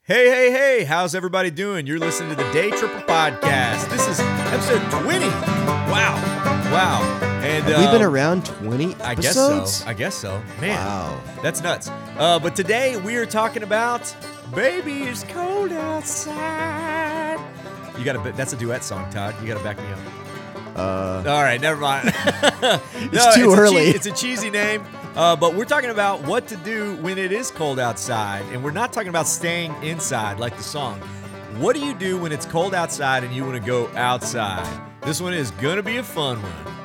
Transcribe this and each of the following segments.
Hey, hey, hey, how's everybody doing? You're listening to the Day Tripper Podcast. This is episode 20. Wow. And We've been around 20 episodes? I guess so. Man, Wow. that's nuts. But today we are talking about Baby It's Cold Outside. That's a duet song, Todd. You got to back me up. All right, never mind. It's too early. It's a cheesy name. But we're talking about what to do when it is cold outside. And we're not talking about staying inside like the song. What do you do when it's cold outside and you want to go outside? This one is going to be a fun one.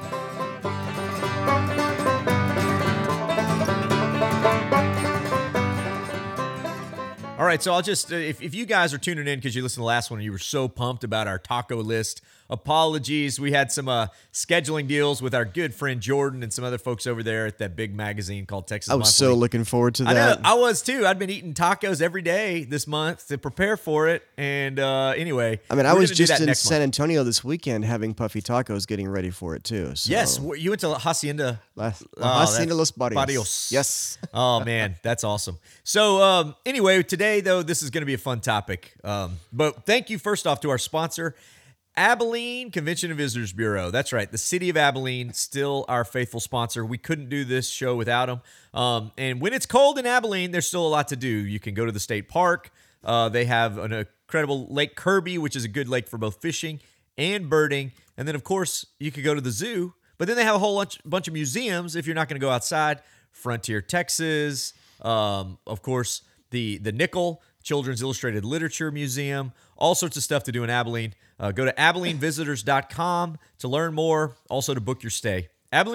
All right, so I'll just, if you guys are tuning in because you listened to the last one and you were so pumped about our taco list, apologies. We had some scheduling deals with our good friend Jordan and some other folks over there at that big magazine called Texas I was Monthly. so looking forward to that. I know, I was too. I'd been eating tacos every day this month to prepare for it. And anyway, I mean, I we're was gonna do just that in next San month. Antonio this weekend having puffy tacos, getting ready for it too. So. Yes, you went to Hacienda. Hacienda Los Barrios. Barrios. Yes. Oh man, that's awesome. So anyway, today though, this is going to be a fun topic. But thank you first off to our sponsor, Abilene Convention and Visitors Bureau. That's right, the city of Abilene, still our faithful sponsor. We couldn't do this show without them. And when it's cold in Abilene, there's still a lot to do. You can go to the state park. They have an incredible Lake Kirby, which is a good lake for both fishing and birding. And then of course you could go to the zoo. But then they have a whole bunch of museums if you're not going to go outside. Frontier, Texas, of course, the Nickel Children's Illustrated Literature Museum, all sorts of stuff to do in Abilene. Go to AbileneVisitors.com to learn more, also to book your stay.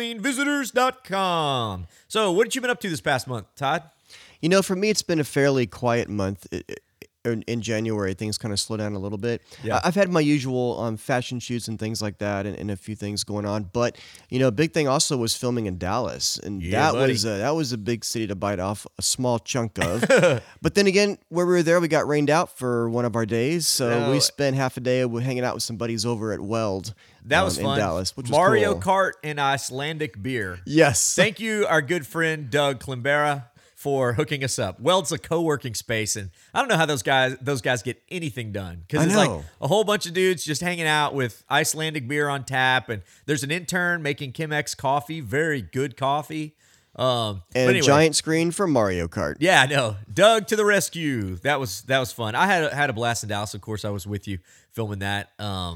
AbileneVisitors.com. So what have you been up to this past month, Todd? You know, for me, it's been a fairly quiet month. In January, things kind of slow down a little bit. Yeah. I've had my usual fashion shoots and things like that, and a few things going on. But you know, a big thing also was filming in Dallas, and Yeah, buddy. that was a big city to bite off a small chunk of. But then again, where we were there, we got rained out for one of our days, so we spent half a day hanging out with some buddies over at Weld. That was fun. In Dallas, which was Mario cool. Kart and Icelandic beer. Yes. Thank you, our good friend Doug Klimbera, for hooking us up. Weld's a co-working space, and I don't know how those guys get anything done, because it's like a whole bunch of dudes just hanging out with Icelandic beer on tap, and there's an intern making Chemex coffee, very good coffee. And but anyway, a giant screen for Mario Kart. Yeah, I know. Doug to the rescue. That was fun. I had a blast in Dallas. Of course, I was with you filming that.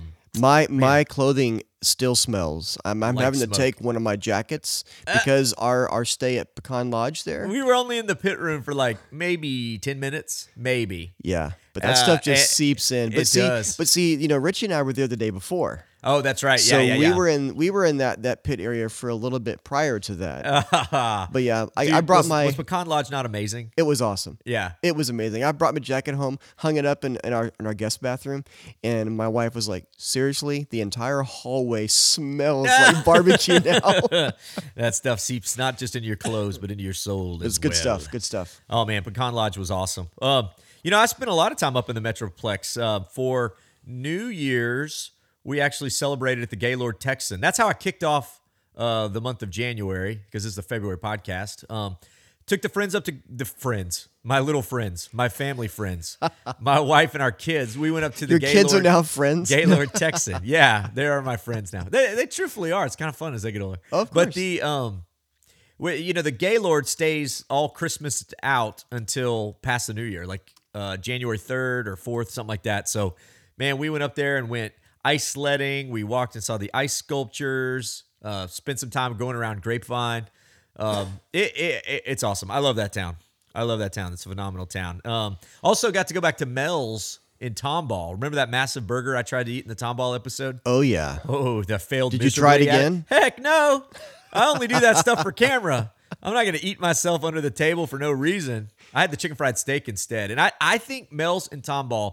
My clothing still smells. I'm Like having to smoke. take one of my jackets because our stay at Pecan Lodge there. We were only in the pit room for like maybe 10 minutes, maybe. Yeah, but that stuff just it- seeps in. it does. But see, you know, Richie and I were there the day before. Oh, that's right. So Yeah. we were in that pit area for a little bit prior to that. But yeah, I brought was Pecan Lodge not amazing? It was awesome. Yeah. It was amazing. I brought my jacket home, hung it up in our guest bathroom, and my wife was like, "Seriously, the entire hallway smells like barbecue now." That stuff seeps not just into your clothes, but into your soul. It's good stuff. Good stuff. Oh man, Pecan Lodge was awesome. You know, I spent a lot of time up in the Metroplex. For New Year's, we actually celebrated at the Gaylord Texan. That's how I kicked off the month of January, because this is the February podcast. Took the friends up to my little friends, my family friends, my wife and our kids. We went up to the Your Gaylord. kids are now friends. Gaylord Texan. Yeah, they are my friends now. They truthfully are. It's kind of fun as they get older. Of But course. the Gaylord stays all Christmas out until past the New Year, like January 3rd or 4th, something like that. So, man, we went up there and went ice sledding. We walked and saw the ice sculptures. Spent some time going around Grapevine. It's awesome. I love that town. It's a phenomenal town. Also got to go back to Mel's in Tomball. Remember that massive burger I tried to eat in the Tomball episode? Oh yeah. Oh, that failed. Did you try it miserably. again? Heck no. I only do that stuff for camera. I'm not going to eat myself under the table for no reason. I had the chicken fried steak instead. And I think Mel's in Tomball,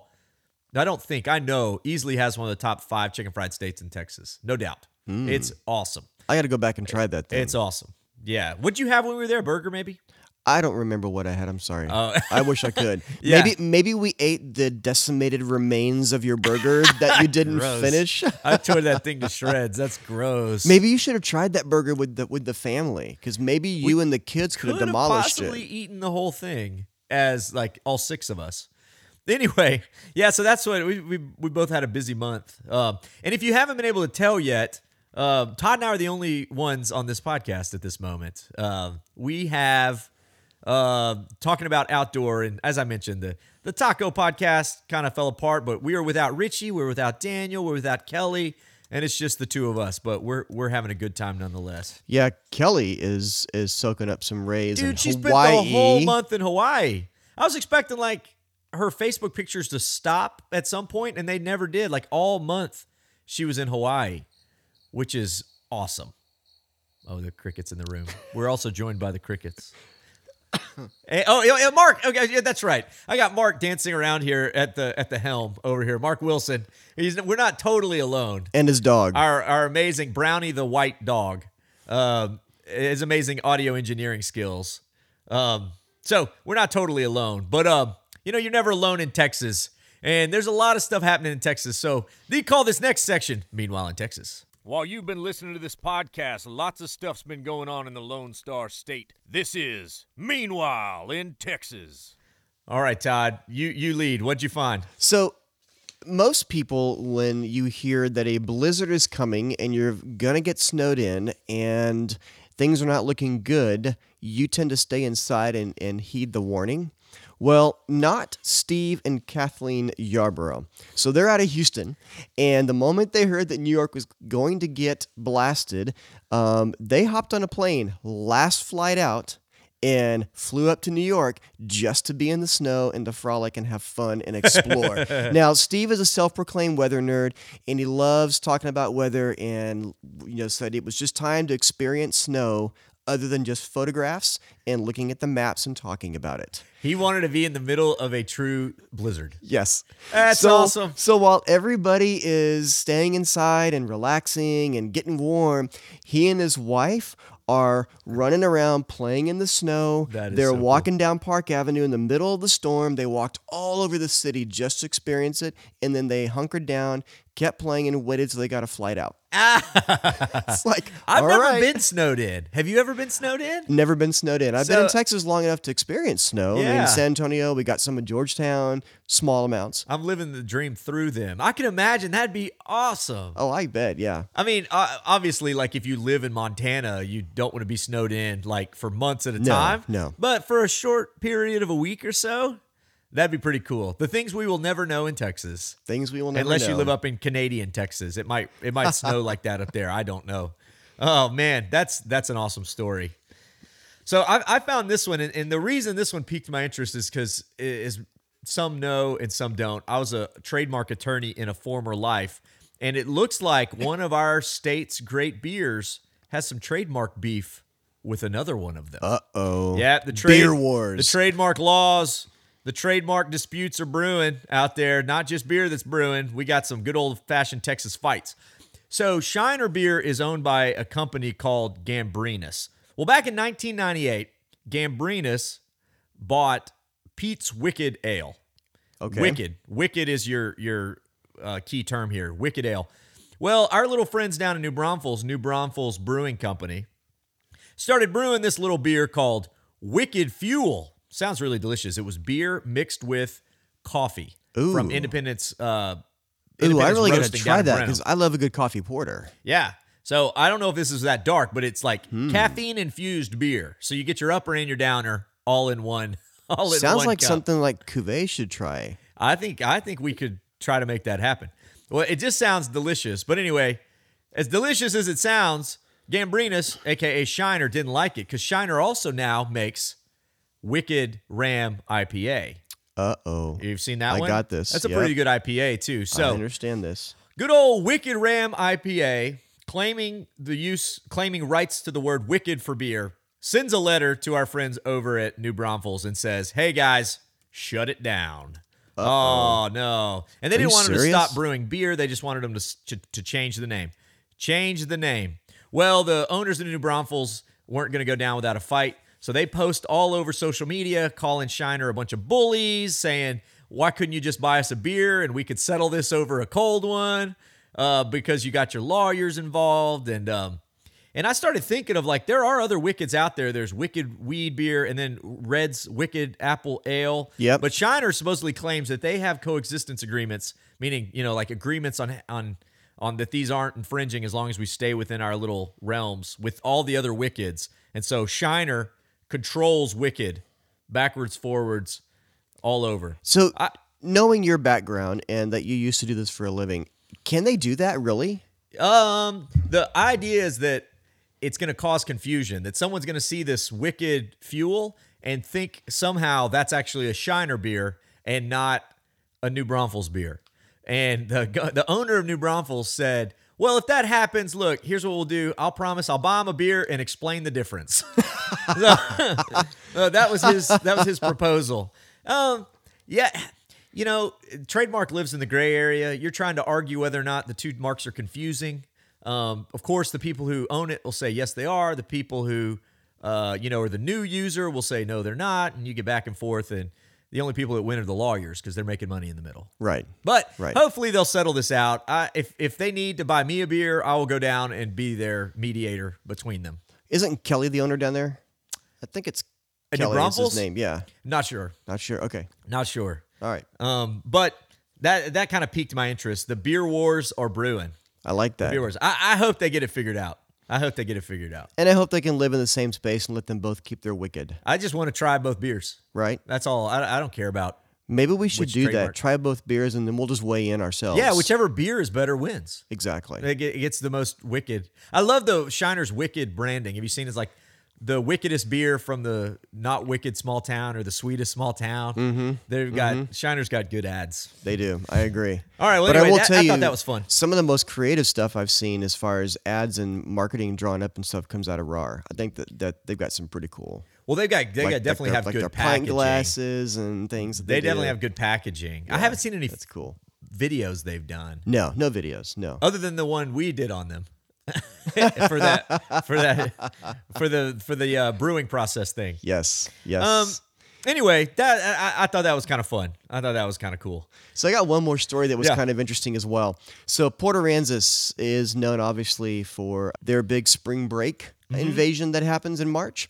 I know, easily has one of the top 5 chicken fried steaks in Texas. No doubt. It's awesome. I got to go back and try that thing. It's awesome. Yeah. What'd you have when we were there? A burger, maybe? I don't remember what I had. I'm sorry. I wish I could. Yeah. Maybe we ate the decimated remains of your burger that you didn't Gross. finish. I tore that thing to shreds. That's gross. Maybe you should have tried that burger with the family, because maybe you and the kids could have demolished possibly it. eaten the whole thing as like all 6 of us. Anyway, yeah, so that's what we both had a busy month. And if you haven't been able to tell yet, Todd and I are the only ones on this podcast at this moment. We have talking about outdoor, and as I mentioned, the taco podcast kind of fell apart, but we are without Richie, we're without Daniel, we're without Kelly, and it's just the two of us. But we're having a good time nonetheless. Yeah, Kelly is soaking up some rays in Dude, she spent Hawaii. the whole month in Hawaii. I was expecting like her Facebook pictures to stop at some point, and they never did. Like all month, she was in Hawaii, which is awesome. Oh, the crickets in the room. We're also joined by the crickets. Mark. Okay, yeah, that's right. I got Mark dancing around here at the helm over here. Mark Wilson. We're not totally alone. And his dog. Our amazing Brownie the white dog. His amazing audio engineering skills. So we're not totally alone, but you're never alone in Texas, and there's a lot of stuff happening in Texas. So they call this next section "Meanwhile in Texas." While you've been listening to this podcast, lots of stuff's been going on in the Lone Star State. This is Meanwhile in Texas. All right, Todd, you lead. What'd you find? So most people, when you hear that a blizzard is coming and you're going to get snowed in and things are not looking good, you tend to stay inside and heed the warning. Well, not Steve and Kathleen Yarborough. So they're out of Houston, and the moment they heard that New York was going to get blasted, they hopped on a plane, last flight out, and flew up to New York just to be in the snow and to frolic and have fun and explore. Now, Steve is a self-proclaimed weather nerd, and he loves talking about weather, and said it was just time to experience snow other than just photographs and looking at the maps and talking about it. He wanted to be in the middle of a true blizzard. Yes. That's awesome. So while everybody is staying inside and relaxing and getting warm, he and his wife are running around playing in the snow. They're so walking down Park Avenue in the middle of the storm. They walked all over the city just to experience it, and then they hunkered down, kept playing, and waited till they got a flight out. It's like, I've all never right. been snowed in. Have you ever been snowed in? Never been snowed in. I've been So- in Texas long enough to experience snow. I mean, Yeah. in San Antonio, we got some in Georgetown, small amounts. I'm living the dream through them. I can imagine that'd be awesome. Oh, I bet, yeah. I mean, obviously, like if you live in Montana, you don't want to be snowed in like for months at a time. No. But for a short period of a week or so, that'd be pretty cool. The things we will never know in Texas, Things we will never unless know. you live up in Canadian Texas, it might snow like that up there. I don't know. Oh man, that's an awesome story. So I found this one, and the reason this one piqued my interest is because is some know and some don't. I was a trademark attorney in a former life, and it looks like one of our state's great beers has some trademark beef with another one of them. Uh-oh. Yeah, Beer wars. the trademark laws, the trademark disputes are brewing out there. Not just beer that's brewing. We got some good old-fashioned Texas fights. So Shiner Beer is owned by a company called Gambrinus. Well, back in 1998, Gambrinus bought Pete's Wicked Ale. Okay. Wicked is your key term here. Wicked Ale. Well, our little friends down in New Braunfels Brewing Company, started brewing this little beer called Wicked Fuel. Sounds really delicious. It was beer mixed with coffee from Independence. Ooh, I Independence really got to Roasting try down in that Brenham. because I love a good coffee porter. Yeah. So I don't know if this is that dark, but it's like caffeine infused beer. So you get your upper and your downer all in one. Sounds like cup. something like Cuvée should try. I think we could try to make that happen. Well, it just sounds delicious. But anyway, as delicious as it sounds, Gambrinus, aka Shiner, didn't like it because Shiner also now makes Wicked Ram IPA. Uh-oh. You've seen that I one? got this. That's a Yep. pretty good IPA too. I So understand this. good old Wicked Ram IPA, claiming rights to the word wicked for beer, sends a letter to our friends over at New Braunfels and says, "Hey guys, shut it down." Oh no! And they Are didn't you want them to serious? stop brewing beer. They just wanted them to change the name. Change the name. Well, the owners of New Braunfels weren't going to go down without a fight, so they post all over social media calling Shiner a bunch of bullies, saying, "Why couldn't you just buy us a beer and we could settle this over a cold one?" Because you got your lawyers involved, and And I started thinking of like, there are other Wickeds out there. There's Wicked Weed Beer and then Red's Wicked Apple Ale. Yep. But Shiner supposedly claims that they have coexistence agreements, meaning, like agreements on that these aren't infringing as long as we stay within our little realms with all the other Wickeds. And so Shiner controls Wicked backwards, forwards, all over. So, knowing your background and that you used to do this for a living, can they do that really? The idea is that it's going to cause confusion, that someone's going to see this Wicked fuel and think somehow that's actually a Shiner beer and not a New Braunfels beer. And the owner of New Braunfels said, well, if that happens, look, here's what we'll do. I'll promise I'll buy him a beer and explain the difference. That was his proposal. Yeah. Trademark lives in the gray area. You're trying to argue whether or not the two marks are confusing. Of course, the people who own it will say, yes, they are. The people who, are the new user will say, no, they're not. And you get back and forth. And the only people that win are the lawyers because they're making money in the middle. Right. But hopefully they'll settle this out. If they need to buy me a beer, I will go down and be their mediator between them. Isn't Kelly the owner down there? I think it's Kelly is his name. Yeah. Not sure. Okay. Not sure. All right. But that kind of piqued my interest. The beer wars are brewing. I like that. Beer wars. I hope they get it figured out. And I hope they can live in the same space and let them both keep their Wicked. I just want to try both beers. Right. That's all. I don't care about. Maybe we should do trademark. that. Try both beers and then we'll just weigh in ourselves. Yeah, whichever beer is better wins. Exactly. It gets the most Wicked. I love the Shiner's Wicked branding. Have you seen it's like the wickedest beer from the not wicked small town or the sweetest small town? Mm-hmm. They've got Shiner's got good ads. They do. I agree. All right. Well, but anyway, I will tell you, I thought that was fun. Some of the most creative stuff I've seen as far as ads and marketing drawn up and stuff comes out of RAR. I think that they've got some pretty cool. Well, they definitely have good their packaging. pint glasses and things. They definitely have good packaging. Yeah, I haven't seen any that's cool videos they've done. No videos. No. Other than the one we did on them. for the brewing process thing. Yes. Anyway, that I thought that was kind of fun. I thought that was kind of cool. So I got one more story that was kind of interesting as well. So Port Aransas is known obviously for their big spring break invasion that happens in March.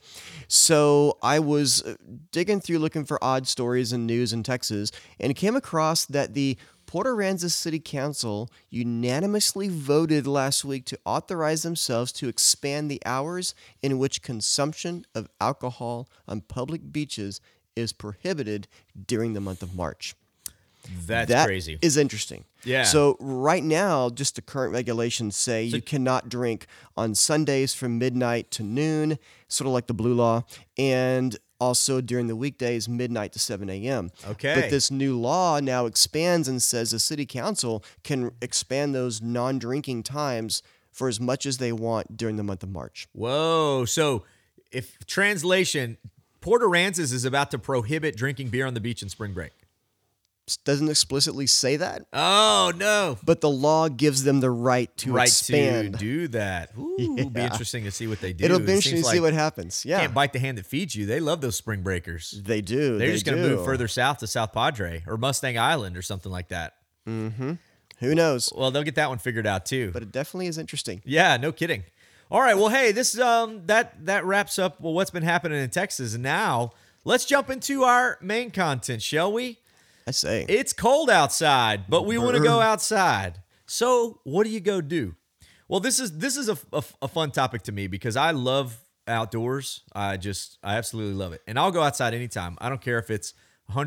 So I was digging through looking for odd stories and news in Texas and came across that the Port Aransas City Council unanimously voted last week to authorize themselves to expand the hours in which consumption of alcohol on public beaches is prohibited during the month of March. That crazy. Is interesting. Yeah. So right now, just the current regulations say you cannot drink on Sundays from midnight to noon, sort of like the blue law, and also during the weekdays, midnight to 7 a.m. Okay. But this new law now expands and says the city council can expand those non-drinking times for as much as they want during the month of March. Whoa. So if translation, Port Aransas is about to prohibit drinking beer on the beach in spring break. Doesn't explicitly say that. Oh, no. But the law gives them the right to expand. To do that. Ooh, It'll be interesting to see what they do. It'll be interesting to see what happens. Yeah. Can't bite the hand that feeds you. They love those spring breakers. They do. They're just going to move further south to South Padre or Mustang Island or something like that. Mm-hmm. Who knows? Well, they'll get that one figured out too. But it definitely is interesting. Yeah, no kidding. All right. Well, hey, this that wraps up what's been happening in Texas. And now let's jump into our main content, shall we? I say. It's cold outside, but we want to go outside. So what do you go do? Well, this is a fun topic to me because I love outdoors. I absolutely love it. And I'll go outside anytime. I don't care if it's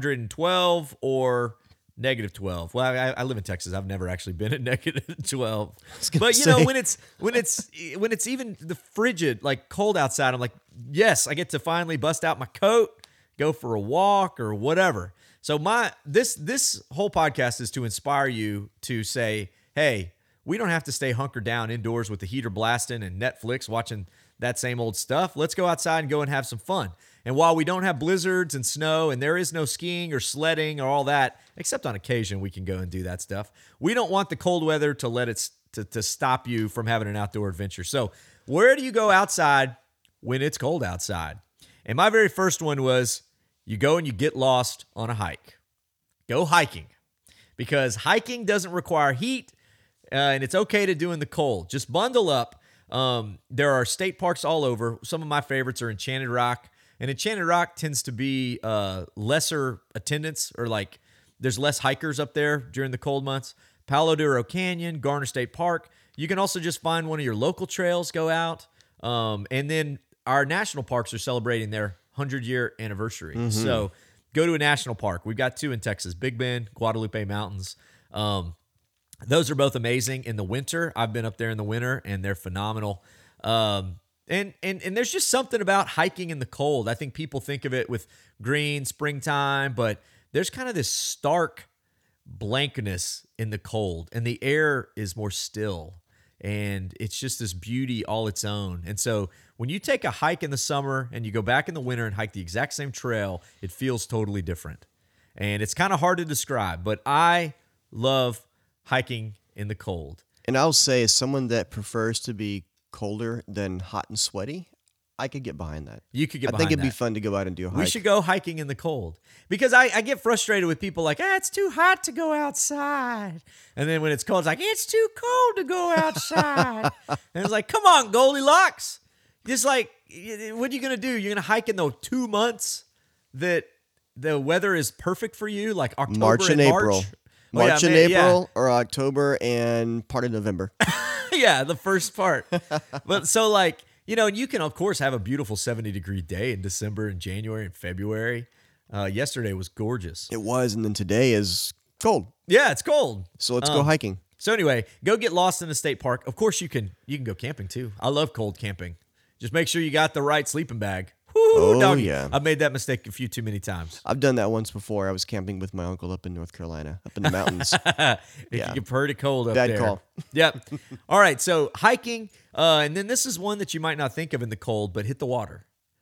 112 or -12. Well, I live in Texas. I've never actually been at -12. But when it's even the frigid, like cold outside, I'm like, yes, I get to finally bust out my coat, go for a walk or whatever. So this whole podcast is to inspire you to say, hey, we don't have to stay hunkered down indoors with the heater blasting and Netflix watching that same old stuff. Let's go outside and go and have some fun. And while we don't have blizzards and snow and there is no skiing or sledding or all that, except on occasion we can go and do that stuff, we don't want the cold weather to let it to stop you from having an outdoor adventure. So where do you go outside when it's cold outside? And my very first one was, you go and you get lost on a hike. Go hiking. Because hiking doesn't require heat, and it's okay to do in the cold. Just bundle up. There are state parks all over. Some of my favorites are Enchanted Rock. And Enchanted Rock tends to be lesser attendance, or like there's less hikers up there during the cold months. Palo Duro Canyon, Garner State Park. You can also just find one of your local trails, go out. And then our national parks are celebrating their 100-year anniversary. Mm-hmm. So go to a national park. We've got 2 in Texas, Big Bend, Guadalupe Mountains. Those are both amazing in the winter. I've been up there in the winter, and they're phenomenal. And there's just something about hiking in the cold. I think people think of it with green, springtime, but there's kind of this stark blankness in the cold, and the air is more still, and it's just this beauty all its own. And so when you take a hike in the summer and you go back in the winter and hike the exact same trail, it feels totally different. And it's kind of hard to describe, but I love hiking in the cold. And I'll say, as someone that prefers to be colder than hot and sweaty, I could get behind that. You could get I behind think it'd be that. fun to go out and do a hike. We should go hiking in the cold, because I get frustrated with people like, it's too hot to go outside. And then when it's cold, it's like, it's too cold to go outside. And it's like, come on, Goldilocks. Just like, what are you going to do? You're going to hike in the 2 months that the weather is perfect for you, like October March and April. March and April, or October and part of November. Yeah, the first part. But so like, and you can, of course, have a beautiful 70-degree day in December and January and February. Yesterday was gorgeous. It was, and then today is cold. Yeah, it's cold. So let's go hiking. So anyway, go get lost in a state park. Of course, you can go camping too. I love cold camping. Just make sure you got the right sleeping bag. Woo, doggy. Yeah. I've made that mistake a few too many times. I've done that once before. I was camping with my uncle up in North Carolina, up in the mountains. Yeah. You've heard it cold up Bad there. call. Yep. All right, so hiking, and then this is one that you might not think of in the cold, but hit the water.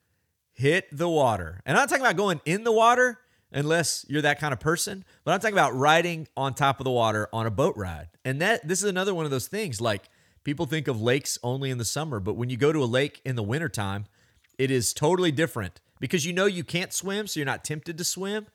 Hit the water. And I'm not talking about going in the water unless you're that kind of person, but I'm talking about riding on top of the water on a boat ride. And this is another one of those things, like people think of lakes only in the summer, but when you go to a lake in the wintertime, it is totally different, because you can't swim, so you're not tempted to swim.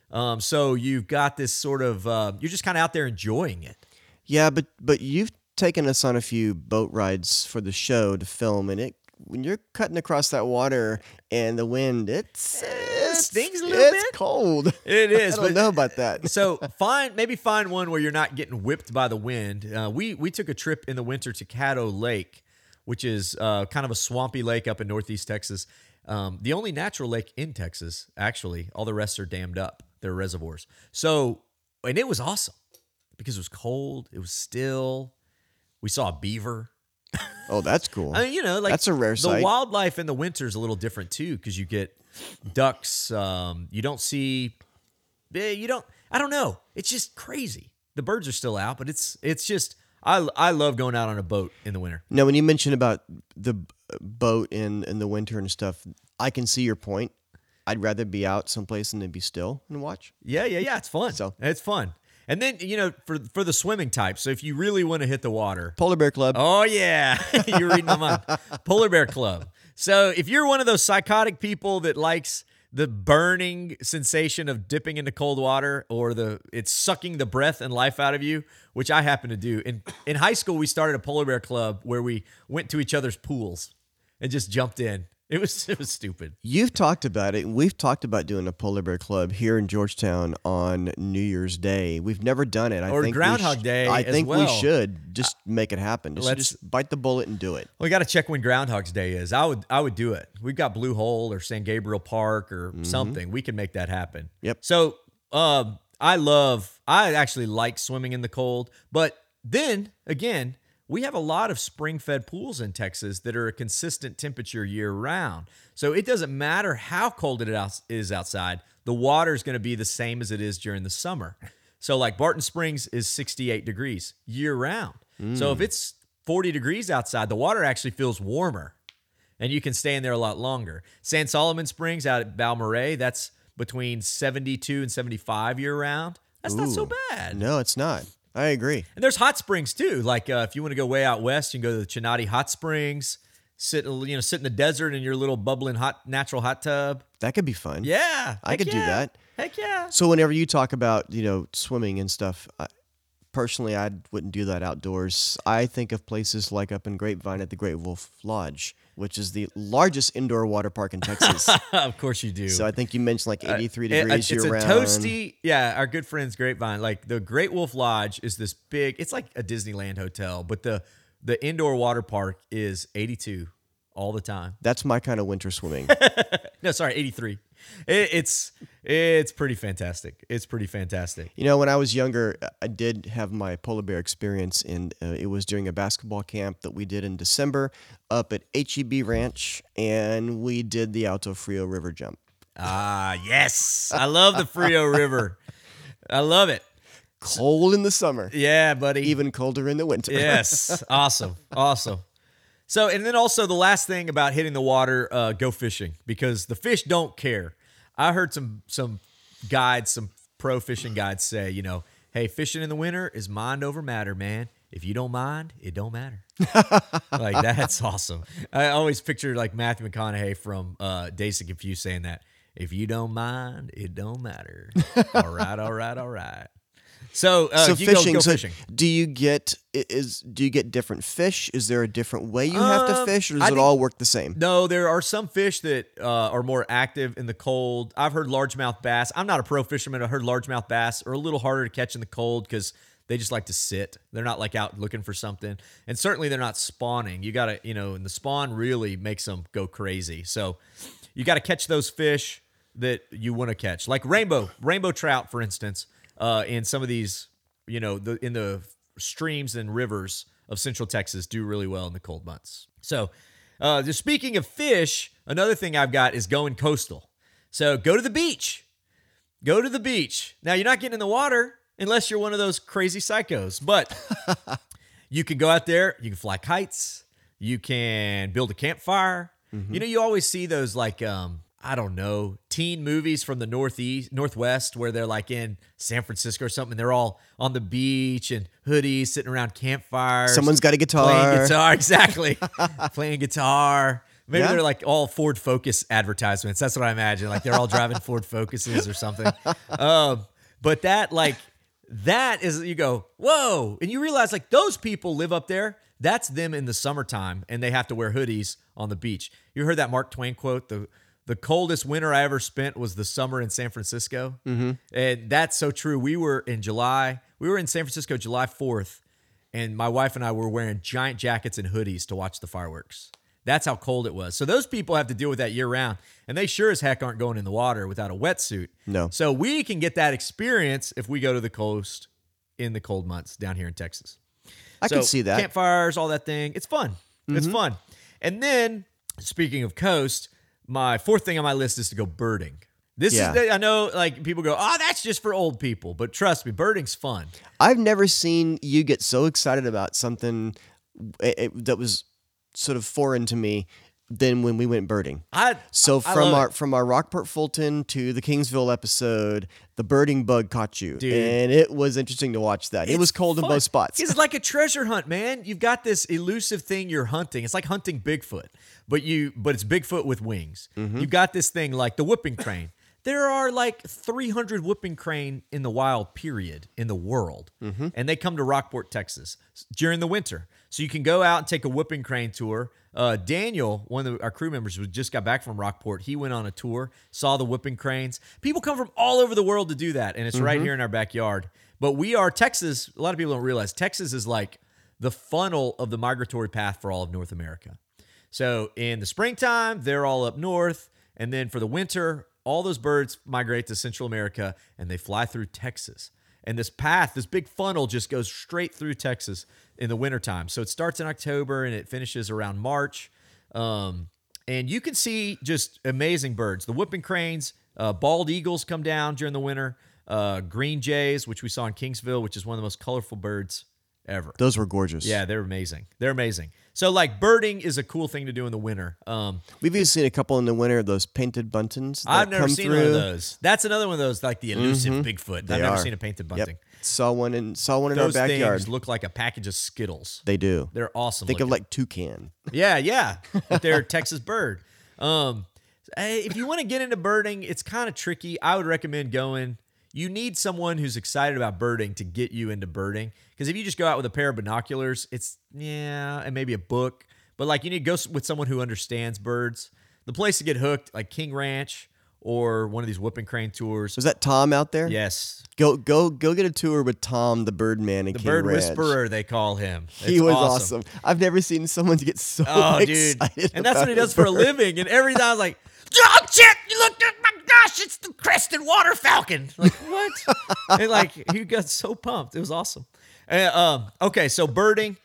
So you've got this sort of, you're just kind of out there enjoying it. Yeah, but you've taken us on a few boat rides for the show to film, and when you're cutting across that water and the wind, it stings a little bit. It's cold. It is. I don't know about that. So maybe find one where you're not getting whipped by the wind. We took a trip in the winter to Caddo Lake, which is kind of a swampy lake up in northeast Texas. The only natural lake in Texas, actually. All the rest are dammed up. They're reservoirs. So, and it was awesome because it was cold. It was still. We saw a beaver. Oh, that's cool. I mean, that's a rare sight. The wildlife in the winter is a little different too, because you get ducks. You don't see. I don't know. It's just crazy. The birds are still out, but it's just. I love going out on a boat in the winter. Now, when you mention about the boat in the winter and stuff, I can see your point. I'd rather be out someplace and then be still and watch. Yeah. It's fun. It's fun. And then, for the swimming type, so if you really want to hit the water. Polar Bear Club. Oh, yeah. You're reading my mind. Polar Bear Club. So if you're one of those psychotic people that likes the burning sensation of dipping into cold water, or it's sucking the breath and life out of you, which I happen to do. In high school, we started a Polar Bear Club where we went to each other's pools and just jumped in. It was stupid. You've talked about it. We've talked about doing a Polar Bear Club here in Georgetown on New Year's Day. We've never done it. Or Groundhog Day I as think well. we should just make it happen. Just bite the bullet and do it. We got to check when Groundhog's Day is. I would do it. We've got Blue Hole or San Gabriel Park or something. We can make that happen. Yep. So I actually like swimming in the cold, but then again, we have a lot of spring-fed pools in Texas that are a consistent temperature year-round. So it doesn't matter how cold it is outside, the water is going to be the same as it is during the summer. So like Barton Springs is 68 degrees year-round. So if it's 40 degrees outside, the water actually feels warmer, and you can stay in there a lot longer. San Solomon Springs out at Balmorhea, that's between 72 and 75 year-round. That's not so bad. No, it's not. I agree. And there's hot springs too. Like if you want to go way out west, you can go to the Chinati Hot Springs, sit in the desert in your little bubbling natural hot tub. That could be fun. Yeah. I could do that. Heck yeah. So whenever you talk about, swimming and stuff, Personally, I wouldn't do that outdoors. I think of places like up in Grapevine at the Great Wolf Lodge, which is the largest indoor water park in Texas. Of course you do. So I think you mentioned like 83 degrees It's year a round. toasty, yeah, our good friends Grapevine. Like the Great Wolf Lodge is this big, it's like a Disneyland hotel, but the indoor water park is 82 all the time. That's my kind of winter swimming. No, sorry, 83. It's pretty fantastic. It's pretty fantastic. You know, when I was younger, I did have my polar bear experience, and it was during a basketball camp that we did in December up at HEB Ranch, and we did the Alto Frio River jump. Ah, yes. I love the Frio River. I love it. Cold in the summer, Yeah, buddy. even colder in the winter. Yes. Awesome. Awesome. So, and then also the last thing about hitting the water, go fishing, because the fish don't care. I heard some guides, some pro fishing guides say, you know, hey, fishing in the winter is mind over matter, man. If you don't mind, it don't matter. Like, that's awesome. I always picture like Matthew McConaughey from Dazed and Confused saying that. If you don't mind, it don't matter. All right, all right, all right. So, So you fishing. go So fishing. do you get different fish? Is there a different way you have to fish, or I does it think- all work the same? No, there are some fish that are more active in the cold. I've heard largemouth bass. I'm not a pro fisherman. I heard largemouth bass are a little harder to catch in the cold because they just like to sit. They're not like out looking for something. And certainly they're not spawning. You got to, you know, and the spawn really makes them go crazy. So you got to catch those fish that you want to catch. Like rainbow trout, for instance, in some of these, you know, in the streams and rivers of Central Texas do really well in the cold months. So just speaking of fish, another thing I've got is going coastal. So go to the beach. Go to the beach. Now, you're not getting in the water unless you're one of those crazy psychos, but you can go out there, you can fly kites, you can build a campfire. You know, you always see those like, I don't know, teen movies from the Northwest where they're like in San Francisco or something. And they're all on the beach and hoodies, sitting around campfires. Someone's got a guitar. Playing guitar, exactly. Playing guitar. Maybe Yeah. they're like all Ford Focus advertisements. That's what I imagine. Like they're all driving Ford Focuses or something. But that is, you go, whoa. And you realize like those people live up there. That's them in the summertime and they have to wear hoodies on the beach. You heard that Mark Twain quote, the coldest winter I ever spent was the summer in San Francisco. Mm-hmm. And that's so true. We were in San Francisco July 4th, and my wife and I were wearing giant jackets and hoodies to watch the fireworks. That's how cold it was. So those people have to deal with that year round, and they sure as heck aren't going in the water without a wetsuit. No. So we can get that experience if we go to the coast in the cold months down here in Texas. I can see that. Campfires, all that thing. It's fun. It's fun. And then, speaking of coast, my fourth thing on my list is to go birding. I know like people go, oh, that's just for old people. But trust me, birding's fun. I've never seen you get so excited about something that was sort of foreign to me than when we went birding. So from our Rockport Fulton to the Kingsville episode, the birding bug caught you. Dude. And it was interesting to watch that. It was cold in both spots. It's like a treasure hunt, man. You've got this elusive thing you're hunting. It's like hunting Bigfoot, but it's Bigfoot with wings. You've got this thing like the whooping crane. There are like 300 whooping crane in the wild, period, in the world. And they come to Rockport, Texas during the winter. So you can go out and take a whooping crane tour. Daniel, one of our crew members who just got back from Rockport, he went on a tour, saw the whooping cranes. People come from all over the world to do that, and it's right here in our backyard. But Texas, a lot of people don't realize, Texas is like the funnel of the migratory path for all of North America. So in the springtime, they're all up north. And then for the winter, all those birds migrate to Central America and they fly through Texas. And this path, this big funnel just goes straight through Texas in the wintertime. So it starts in October and it finishes around March. And you can see just amazing birds. The whooping cranes, bald eagles come down during the winter. Green jays, which we saw in Kingsville, which is one of the most colorful birds ever. Those were gorgeous. Yeah, they're amazing. They're amazing. So like birding is a cool thing to do in the winter. We've even seen a couple in the winter of those painted buntings that I've never come seen through. one of those. That's another one of those, like the elusive Bigfoot. I've never seen a painted bunting. Yep. Saw one in our Those backyard. things look like a package of Skittles. They do. They're awesome. Think of looking. like toucan. Yeah. But they're a Texas bird. If you want to get into birding, it's kind of tricky. I would recommend going. you need someone who's excited about birding to get you into birding. Because if you just go out with a pair of binoculars, and maybe a book. But like you need to go with someone who understands birds. The place to get hooked, like King Ranch or one of these whooping crane tours. Was that Tom out there? Yes. Go get a tour with Tom, the Birdman, and The King Bird Ranch. Whisperer, they call him. He was awesome. I've never seen someone get so dude. excited. And that's what he about does for a bird. living. And every time I was like, oh, shit, you looked at my gosh, it's the crested water falcon. Like, what? And like, he got so pumped. It was awesome. Okay, so birding,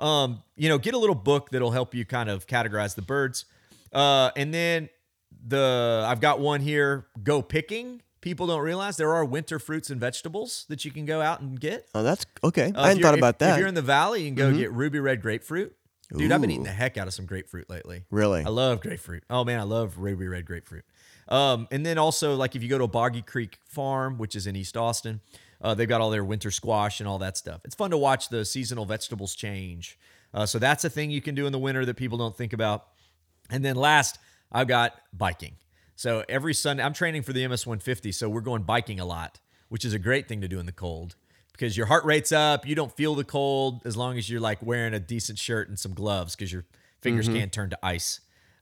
get a little book that'll help you kind of categorize the birds. And then I've got one here, go picking. People don't realize there are winter fruits and vegetables that you can go out and get. Oh, that's okay. I hadn't thought about that. If you're in the valley, you can go get ruby red grapefruit. Dude, I've been eating the heck out of some grapefruit lately. Really? I love grapefruit. Oh, man, I love ruby red grapefruit. And then also, like if you go to a Boggy Creek Farm, which is in East Austin, they've got all their winter squash and all that stuff. It's fun to watch the seasonal vegetables change. So that's a thing you can do in the winter that people don't think about. And then last, I've got biking. So every Sunday, I'm training for the MS-150, so we're going biking a lot, which is a great thing to do in the cold because your heart rate's up. You don't feel the cold as long as you're like wearing a decent shirt and some gloves because your fingers can't turn to ice.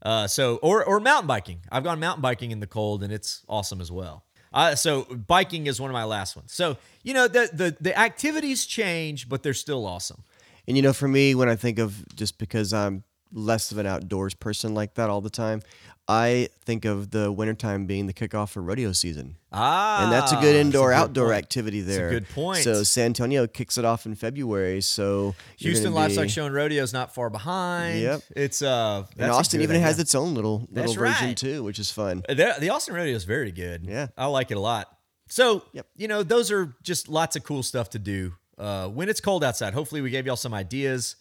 Or mountain biking. I've gone mountain biking in the cold, and it's awesome as well. So biking is one of my last ones. So, the activities change, but they're still awesome. And, for me, when I think of just because I'm less of an outdoors person like that all the time, I think of the wintertime being the kickoff for rodeo season. And that's a good indoor-outdoor activity there. That's a good point. So San Antonio kicks it off in February. So Houston Livestock Show and Rodeo is not far behind. Yep. It's and Austin even has its own little version right. too, which is fun. The Austin Rodeo is very good. Yeah. I like it a lot. So, Yep. Those are just lots of cool stuff to do when it's cold outside. Hopefully we gave y'all some ideas.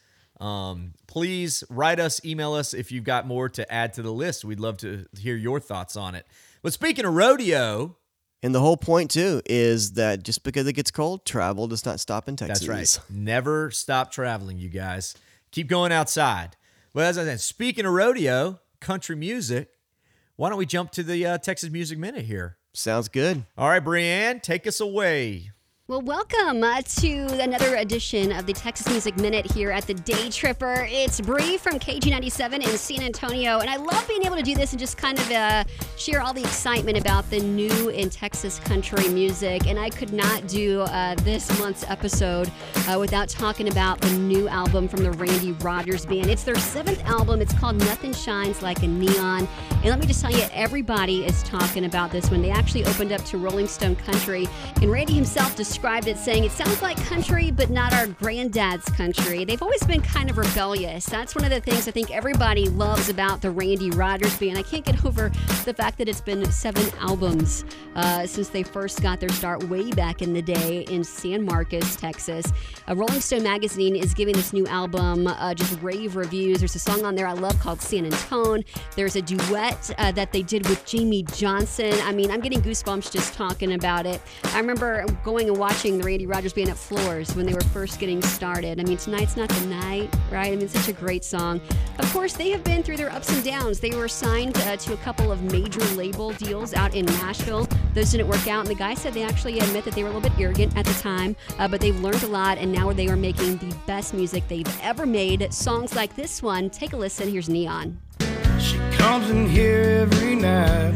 Please write us, email us if you've got more to add to the list. We'd love to hear your thoughts on it. But speaking of rodeo, and the whole point too is that just because it gets cold, travel does not stop in Texas. that's right. Never stop traveling, you guys. Keep going outside. But as I said, speaking of rodeo, country music, why don't we jump to the Texas Music Minute here? Sounds good. All right, Brianne, take us away. Well, welcome to another edition of the Texas Music Minute here at the Day Tripper. It's Bree from KG97 in San Antonio, and I love being able to do this and just kind of share all the excitement about the new in Texas country music. And I could not do this month's episode without talking about the new album from the Randy Rogers Band. It's their 7th album. It's called Nothing Shines Like a Neon. And let me just tell you, everybody is talking about this one. They actually opened up to Rolling Stone Country, and Randy himself described it saying, it sounds like country, but not our granddad's country. They've always been kind of rebellious. That's one of the things I think everybody loves about the Randy Rogers Band. I can't get over the fact that it's been 7 albums since they first got their start way back in the day in San Marcos, Texas. Rolling Stone magazine is giving this new album just rave reviews. There's a song on there I love called San Antone. There's a duet that they did with Jamie Johnson. I mean, I'm getting goosebumps just talking about it. I remember going and watching the Randy Rogers Band at Floors when they were first getting started. I mean, Tonight's Not the Night, right? I mean, it's such a great song. Of course, they have been through their ups and downs. They were signed to a couple of major label deals out in Nashville. Those didn't work out, and the guy said they actually admit that they were a little bit arrogant at the time, but they've learned a lot, and now they are making the best music they've ever made. Songs like this one, take a listen. Here's Neon. She comes in here every night.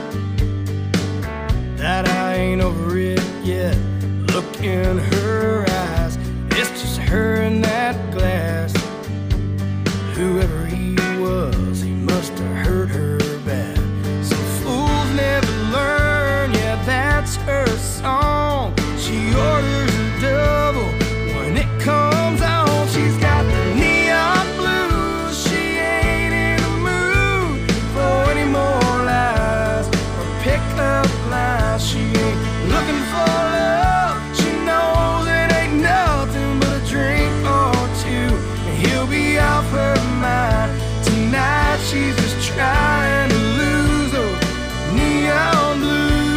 That I ain't over it yet. Look in her eyes, it's just her and that glass. Whoever he was, he must have hurt her bad. Some fools never learn, yeah, that's her song. She orders a double when it comes on. She's got the neon blues, she ain't in the mood for any more lies or pick up lines. She ain't looking for love, she knows it ain't nothing but a drink or two, and he'll be off her mind tonight. She's just trying to lose those neon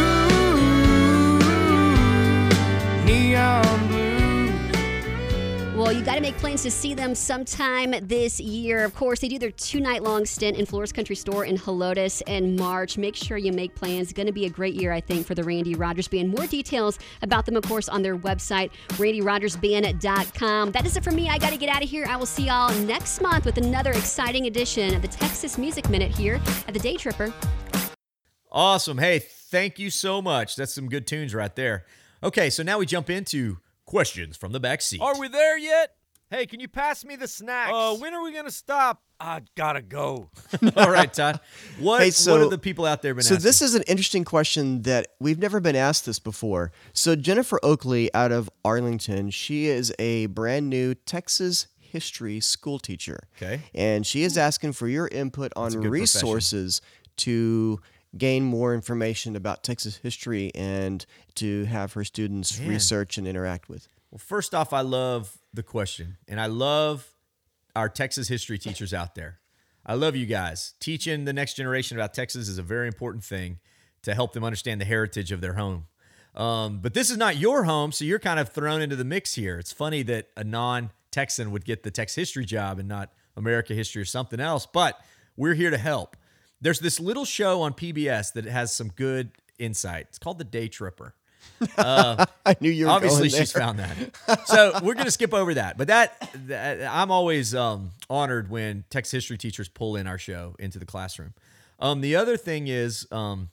blues, neon blues. Well, you got to make plans to see them sometime this year. Of course, they do their 2-night-long stint in Flores Country Store in Helotes in March. Make sure you make plans. It's going to be a great year, I think, for the Randy Rogers Band. More details about them, of course, on their website, randyrogersband.com. That is it for me. I got to get out of here. I will see y'all next month with another exciting edition of the Texas Music Minute here at the Day Tripper. Awesome. Hey, thank you so much. That's some good tunes right there. Okay, so now we jump into questions from the back seat. Are we there yet? Hey, can you pass me the snacks? When are we going to stop? I gotta go. All right, Todd. What have the people out there been asking? So this is an interesting question that we've never been asked this before. So Jennifer Oakley out of Arlington, she is a brand new Texas history school teacher. Okay. And she is asking for your input on a good resources to gain more information about Texas history and to have her students research and interact with. Well, first off, I love the question, and I love our Texas history teachers out there. I love you guys. Teaching the next generation about Texas is a very important thing to help them understand the heritage of their home. But this is not your home, so you're kind of thrown into the mix here. It's funny that a non-Texan would get the Texas history job and not America history or something else, but we're here to help. There's this little show on PBS that has some good insight. It's called The Day Tripper. I knew you were Obviously, going there. she's found that. So we're going to skip over that. But that I'm always honored when Texas history teachers pull in our show into the classroom. The other thing is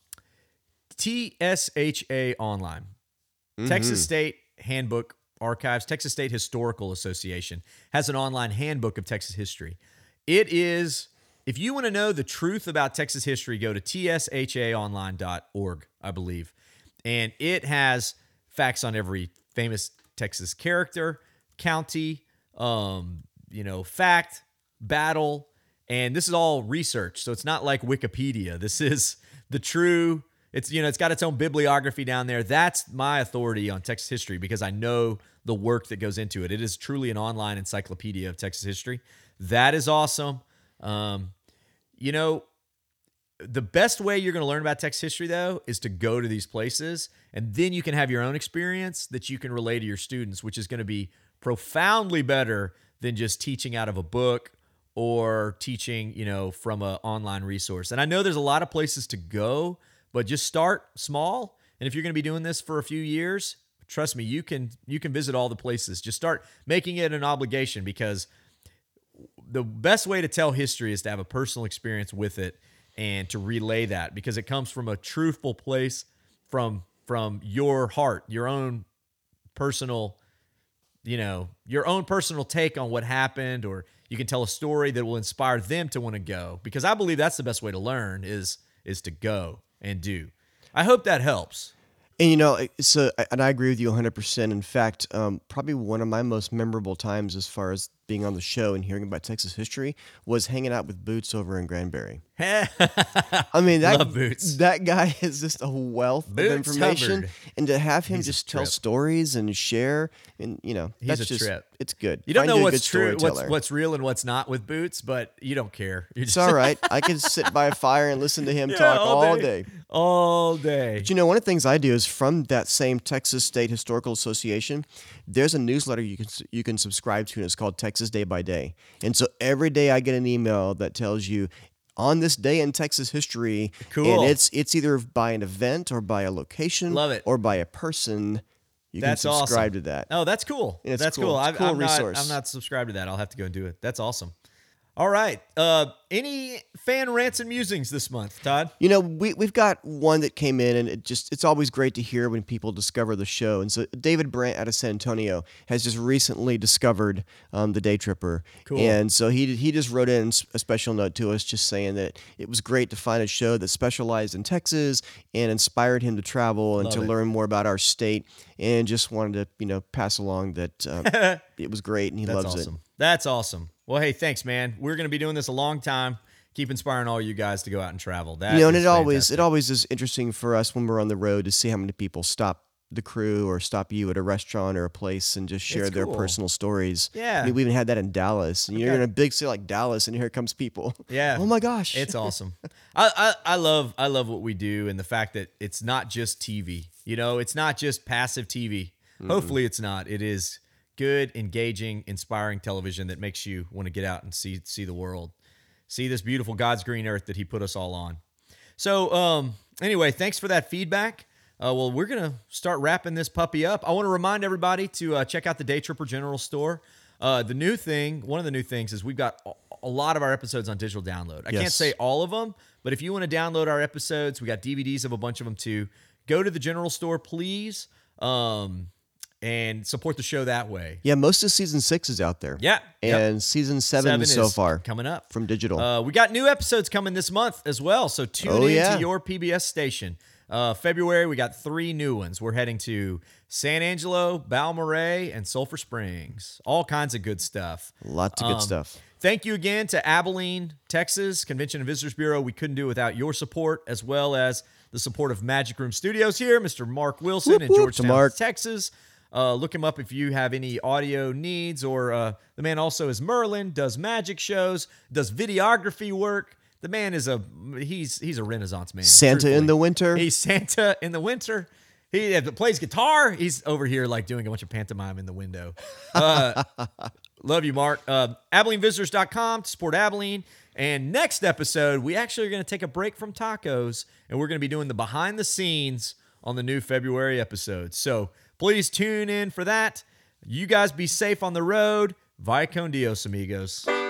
TSHA Online, Texas State Handbook Archives, Texas State Historical Association has an online handbook of Texas history. It is... If you want to know the truth about Texas history, go to tshaonline.org, I believe. And it has facts on every famous Texas character, county, fact, battle. And this is all research. So it's not like Wikipedia. This is the true, it's got its own bibliography down there. That's my authority on Texas history because I know the work that goes into it. It is truly an online encyclopedia of Texas history. That is awesome. The best way you're going to learn about Texas history, though, is to go to these places, and then you can have your own experience that you can relay to your students, which is going to be profoundly better than just teaching out of a book or teaching, from an online resource. And I know there's a lot of places to go, but just start small. And if you're going to be doing this for a few years, trust me, you can visit all the places. Just start making it an obligation because the best way to tell history is to have a personal experience with it and to relay that because it comes from a truthful place from your heart, your own personal take on what happened, or you can tell a story that will inspire them to want to go because I believe that's the best way to learn is to go and do. I hope that helps. And I agree with you 100%. In fact, probably one of my most memorable times as far as being on the show and hearing about Texas history was hanging out with Boots over in Granbury. I mean, Love Boots. That guy is just a wealth Boots of information, Hubbard. and to have him He's a just tell trip. stories and share, and that's a just trip. it's good. You don't Find know a what's good true, storyteller. what's real and what's not with Boots, but you don't care. You're It's just all right. I can sit by a fire and listen to him talk all day. All day. But one of the things I do is from that same Texas State Historical Association, there's a newsletter you can subscribe to, and it's called Texas Day by Day. And so every day I get an email that tells you on this day in Texas history. Cool. And it's either by an event or by a location. Love it. Or by a person. You That's can subscribe awesome. to that. Oh, that's cool. Yeah, it's That's cool. cool. It's a cool I'm resource. not subscribed to that. I'll have to go and do it. That's awesome. All right. Any fan rants and musings this month, Todd? We've got one that came in, and it's always great to hear when people discover the show. And so David Brandt out of San Antonio has just recently discovered the Day Tripper. Cool. And so he just wrote in a special note to us just saying that it was great to find a show that specialized in Texas and inspired him to travel and Love to it. learn more about our state, and just wanted to pass along that it was great and he That's loves awesome. it. That's awesome. Well, hey, thanks, man. We're going to be doing this a long time. Keep inspiring all you guys to go out and travel. That And is it fantastic. always is interesting for us when we're on the road to see how many people stop the crew or stop you at a restaurant or a place and just share It's their cool. personal stories. Yeah. I mean, we even had that in Dallas. And you're Okay. in a big city like Dallas, and here comes people. Yeah. Oh my gosh. It's awesome. I love what we do, and the fact that it's not just TV. It's not just passive TV. Hopefully it's not. It is good, engaging, inspiring television that makes you want to get out and see the world, see this beautiful God's green earth that he put us all on. So anyway, thanks for that feedback. Well, we're going to start wrapping this puppy up. I want to remind everybody to check out the Day Tripper General Store. One of the new things is we've got a lot of our episodes on digital download. I can't say all of them, but if you want to download our episodes, we got DVDs of a bunch of them too. Go to the General Store, please, and support the show that way. Yeah, most of season 6 is out there. Yeah. And season 7 so is far coming up from digital. We got new episodes coming this month as well, so tune in to your PBS station. February, we got 3 new ones. We're heading to San Angelo, Balmorhea, and Sulphur Springs. All kinds of good stuff. Lots of good stuff. Thank you again to Abilene, Texas, Convention and Visitors Bureau. We couldn't do it without your support, as well as the support of Magic Room Studios here, Mr. Mark Wilson in Georgetown, Texas. Look him up if you have any audio needs, or the man also is Merlin, does magic shows, does videography work. The man is he's a Renaissance man. Santa in the winter. He's Santa in the winter. He plays guitar. He's over here like doing a bunch of pantomime in the window. Love you, Mark. AbileneVisitors.com to support Abilene. And next episode, we actually are going to take a break from tacos, and we're going to be doing the behind the scenes on the new February episode. So please tune in for that. You guys be safe on the road. Vaya con Dios, amigos.